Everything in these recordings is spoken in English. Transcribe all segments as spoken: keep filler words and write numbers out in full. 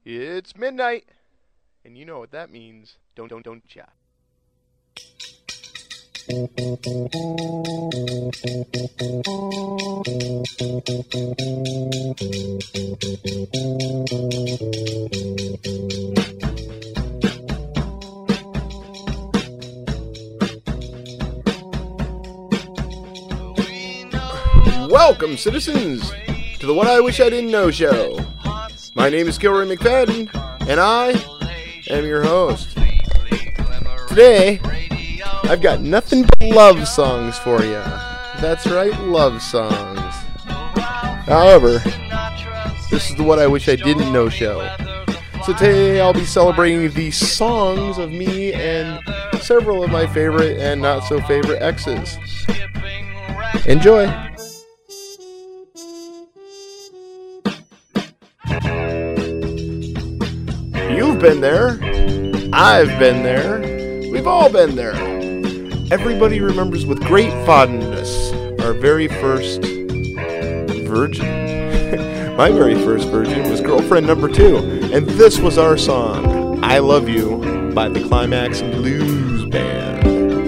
It's midnight, and you know what that means. Don't, don't, don't ya? Welcome, citizens, to the What I Wish I Didn't Know show. My name is Gilroy McFadden, and I am your host. Today, I've got nothing but love songs for you. That's right, love songs. However, this is the What I Wish I Didn't Know show. So today I'll be celebrating the songs of me and several of my favorite and not so favorite exes. Enjoy! You've been there. I've been there. We've all been there. Everybody remembers with great fondness our very first virgin. My very first virgin was girlfriend number two. And this was our song, I Love You, by the Climax Blues Band.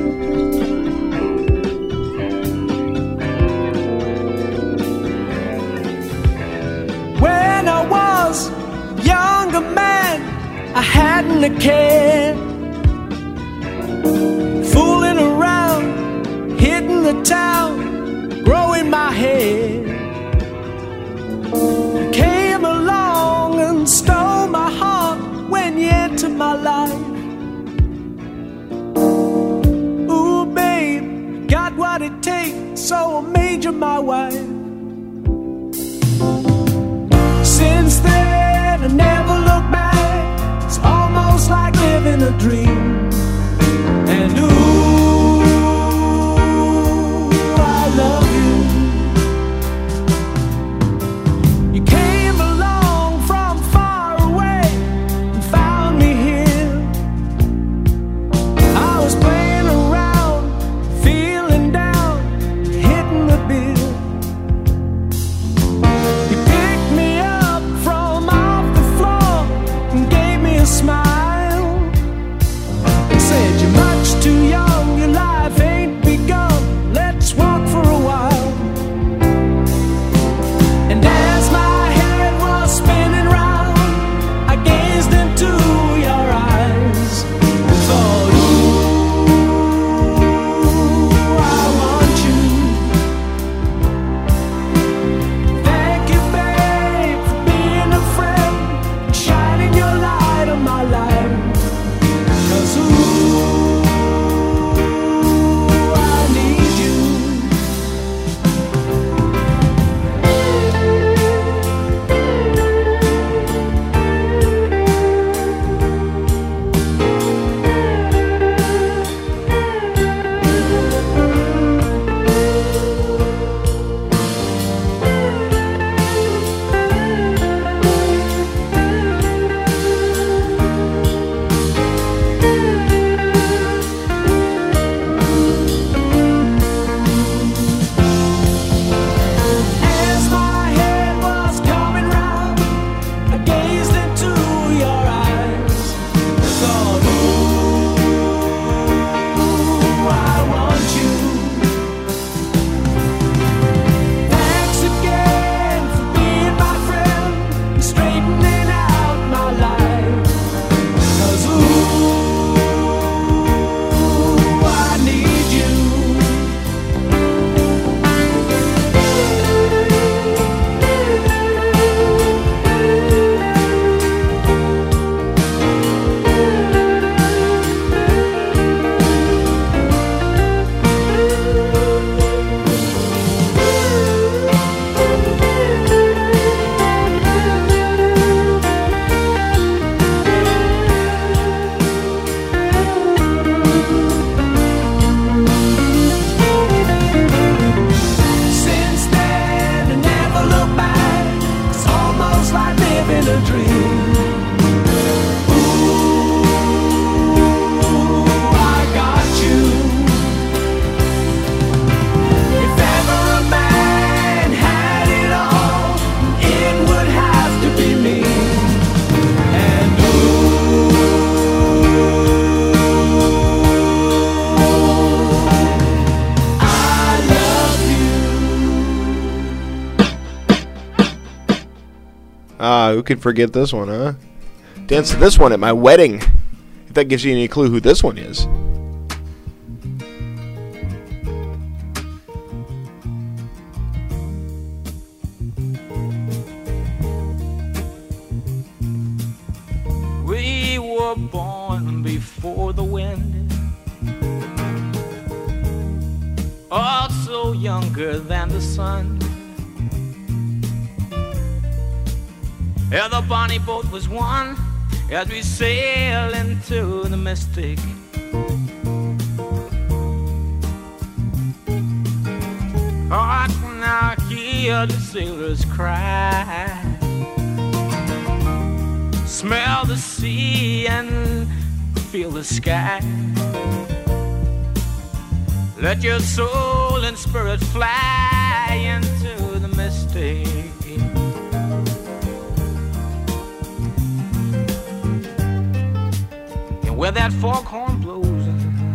When I was a younger man, I hadn't a care, fooling around, hitting the town, growing my hair. You came along and stole my heart when you entered my life. Ooh, babe, got what it takes, so I made you my wife. Since then, I never looked back. It's almost like living a dream. And ooh, I love you. You came along from far away and found me here. I was playing around, feeling down, hitting the bill. You picked me up from off the floor and gave me a smile. Ah, who could forget this one, huh? Dance to this one at my wedding. If that gives you any clue who this one is. We were born before the wind, also younger than the sun. Yeah, the bonnie boat was one as we sail into the mystic. Oh, I can now hear the sailors cry, smell the sea and feel the sky. Let your soul and spirit fly into the mystic. And where that foghorn blows,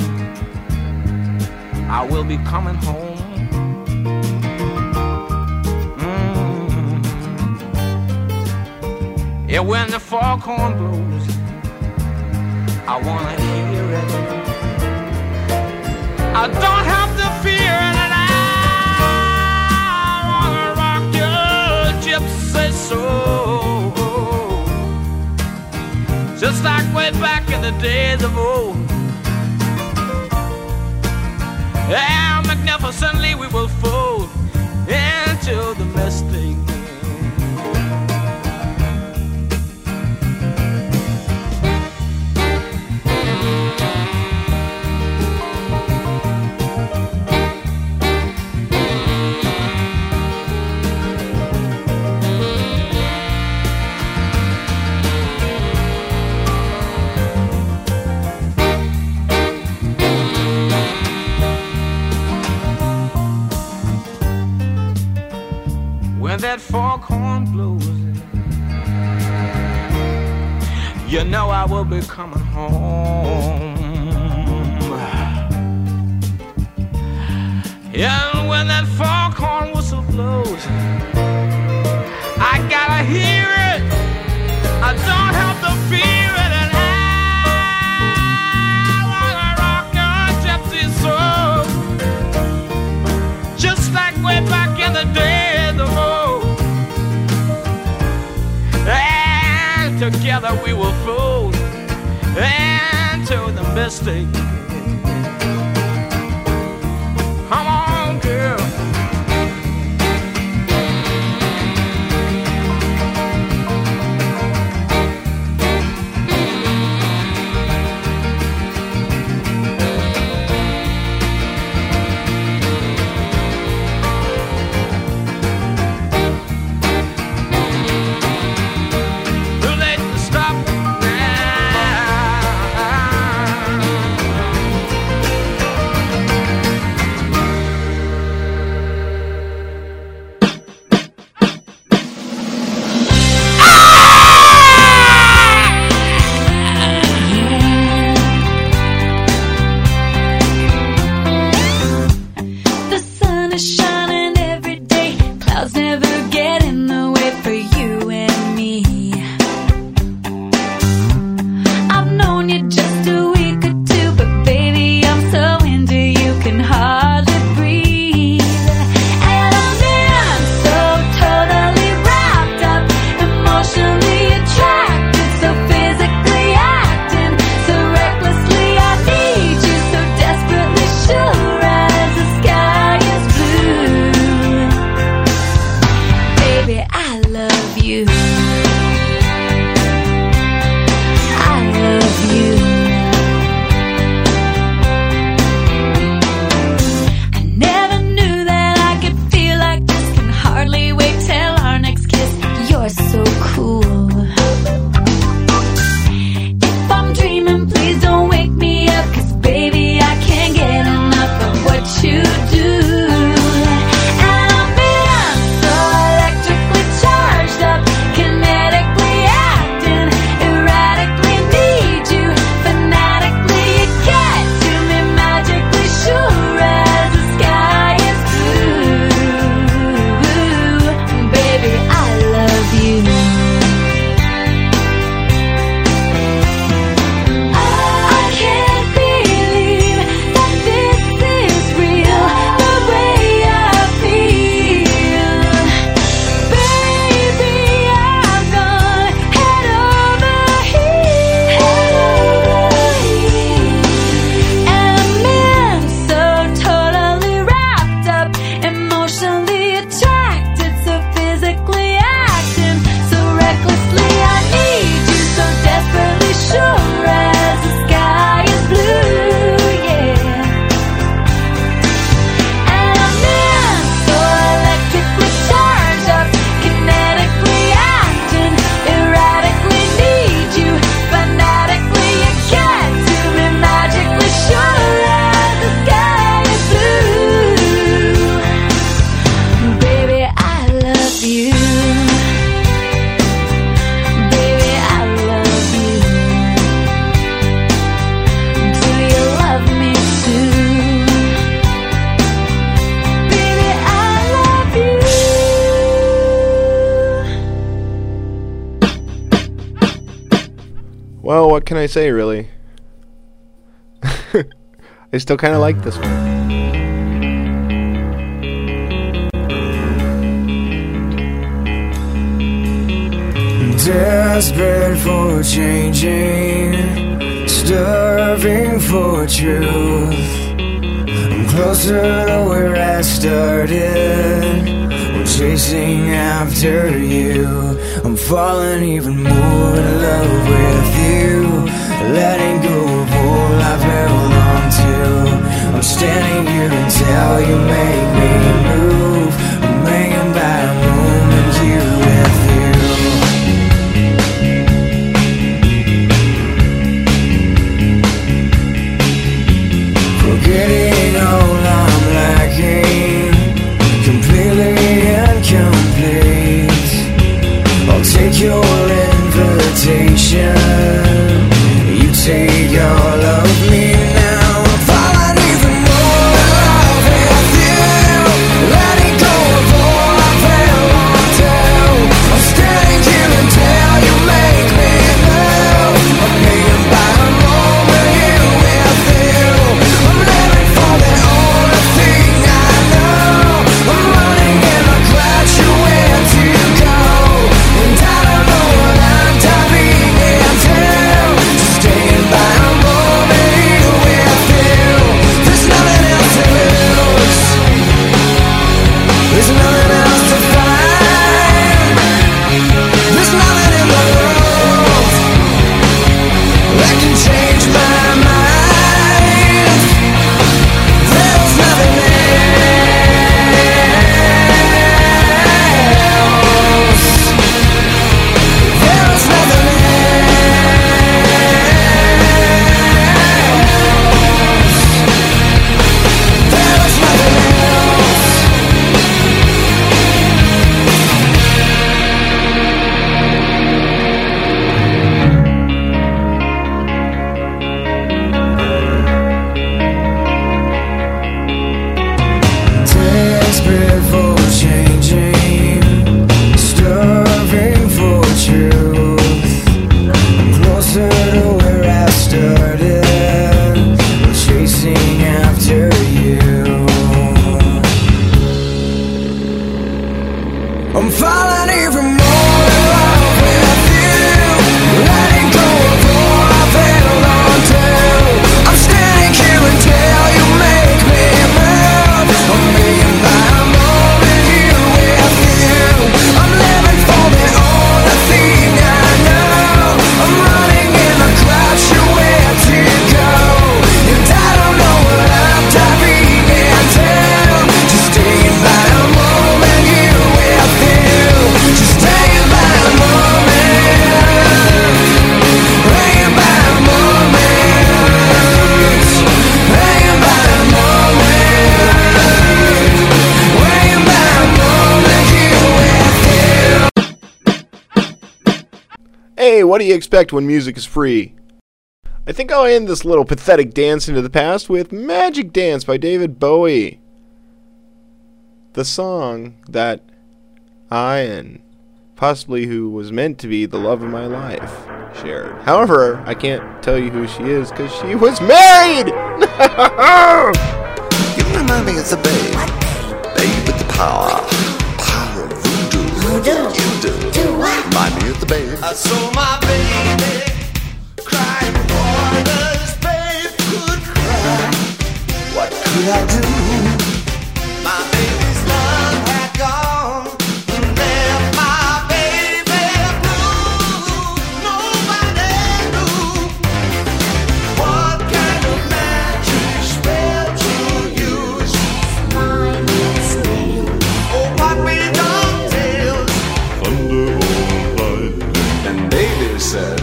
I will be coming home. Mm-hmm. Yeah, when the foghorn blows, I wanna hear it. I don't have to fear it, and I wanna rock your gypsy soul, just like way back in the days of old. Yeah, magnificently we will fold into the mystic. That foghorn blows, you know I will be coming home. And when that foghorn whistle blows, I gotta hear it. I don't have to fear it, and I wanna rock your gypsy soul, just like way back in the days of old. Together we will float into the mystic. Come on, girl. Well, what can I say, really? I still kind of like this one. Desperate for changing, starving for truth. I'm closer to where I started. I'm chasing after you. I'm falling even more in love with you. Letting go of all I've held on to. I'm standing here until you make me move. I'm hanging by a moment here with you. Forgetting all I'm lacking, completely incomplete. I'll take your invitation. You take all of me now. I'm falling even more in love with you. Letting go of all I've held on to. I'm standing here until you make me move. I'm hanging by a moment here with you. I'm living for the only thing I know. I'm running and I crash you where to go. And I don't know what I'm diving into. Just staying by a moment here with you. There's nothing else to lose. There's nothing else to find. There's nothing in the world that can change my mind. There's nothing else. There's nothing else. There's nothing else. Desperate for changing, starving for truth. I'm closer to where I started, chasing after you. I'm falling even more in love with you. Letting go of all I've held on to. I'm standing here until you make me move. I'm being by a moment here with you. I'm living for the only thing I know. I'm running in a crash you where to go. And I don't know what I'm diving into. Just staying by a moment here with you. Just staying by a moment. Hanging by a moment. Hanging by a moment. Hanging by a moment here with you. Hey, what do you expect when music is free? I think I'll end this little pathetic dance into the past with Magic Dance by David Bowie. The song that I and possibly who was meant to be the love of my life shared. However, I can't tell you who she is because she was married! You remind me of the babe, babe with the power, power of voodoo. Voodoo? You do. Do what? Remind me of the babe. I saw my baby crying waters, babe could cry. What could I do? My baby's love had gone and left my baby blue. Nobody knew what kind of magic spell to use. Oh, what we don't tell. And baby said,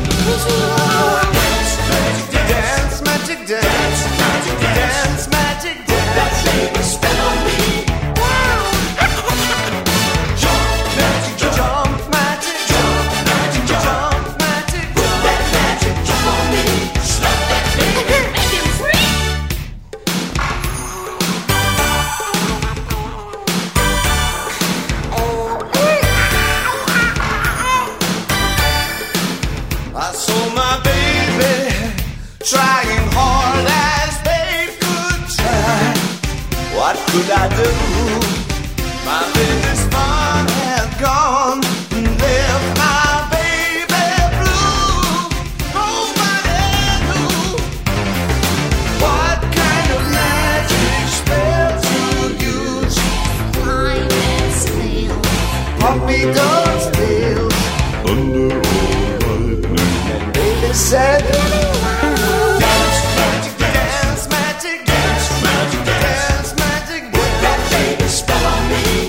Dance, magic dance, dance, magic dance. Spell on me. Jump, magic jump, jump, magic jump, magic jump, magic jump, that magic jump on me. Slap that baby, make him free. I saw my baby trying hard as they could try. What could I do? My biggest fun had gone and left my baby blue. Nobody knew what kind of magic spell to use. Mine is real. Puppy dogs tails under all lightning. And baby said, dance magic, dance magic, dance magic, dance magic. Put that baby spell on me.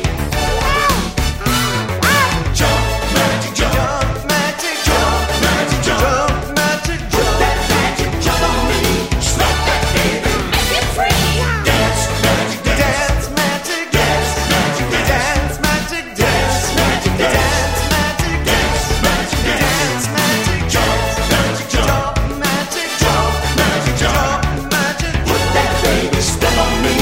Jump magic, jump magic, jump magic, jump magic. Put that magic jump on me. Slap that baby, make it free. Dance magic, dance magic, dance magic, dance magic, dance magic, dance magic, dance magic, dance magic, jump magic, jump magic, jump magic, jump magic. Put that baby spell on me.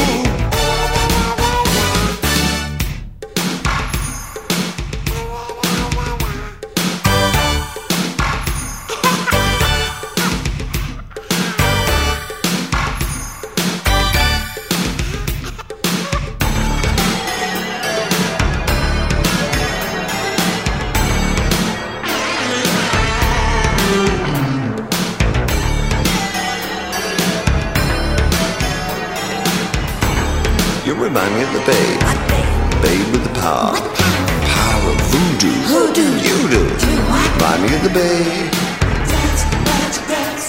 You remind me of the babe. Babe with the power. Power of voodoo. Voodoo. You do. Remind me of the babe. Dance, magic, dance.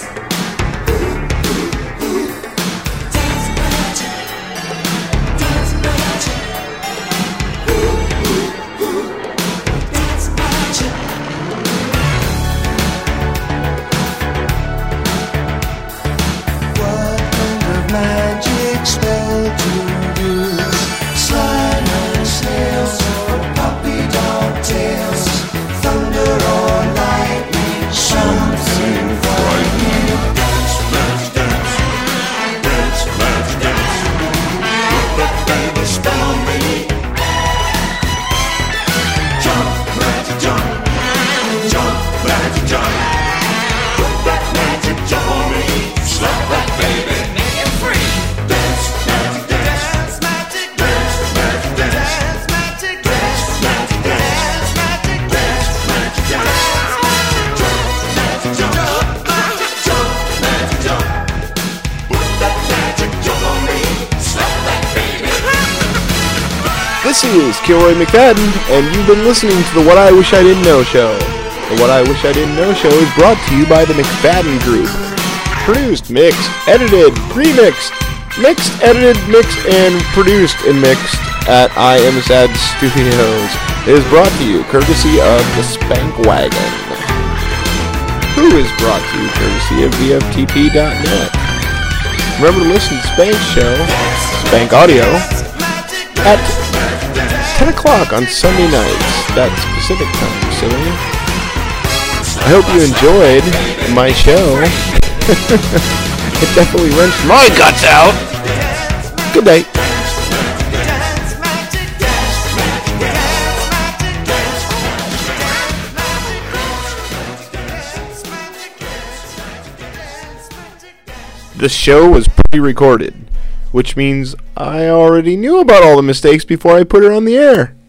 Dance, magic. Dance, magic. Dance, magic. What kind of magic spell to use? Slime snails or puppy dog tails, thunder or lightning, something frightening. Dance, magic, dance. Dance, magic, dance. Put that baby spell on me. Jump, magic, jump. Jump, magic, jump. Put that magic jump on me. Slap that baby, make it free. Dance, magic, dance. Dance, magic, dance. Dance, magic, dance. Dance, magic, dance. Magic, dance. Magic, dance. Jump, magic, jump. Magic, jump. Magic, jump. Put that magic jump on me. Slap that baby. This is Kilroy McFadden, and you've been listening to the What I Wish I Didn't Know show. The What I Wish I Didn't Know show is brought to you by the McFadden Group. Produced, mixed, edited, remixed, mixed, edited, mixed, and produced and mixed at I Am Sad Studios. It is brought to you courtesy of the Spank Wagon, who is brought to you courtesy of V F T P dot net. Remember to listen to Spank's show, Spank Audio, at ten o'clock on Sunday nights. That's Pacific time, silly. I hope you enjoyed my show. It definitely wrenched my guts out. Good night. The show was pre-recorded, which means I already knew about all the mistakes before I put it on the air.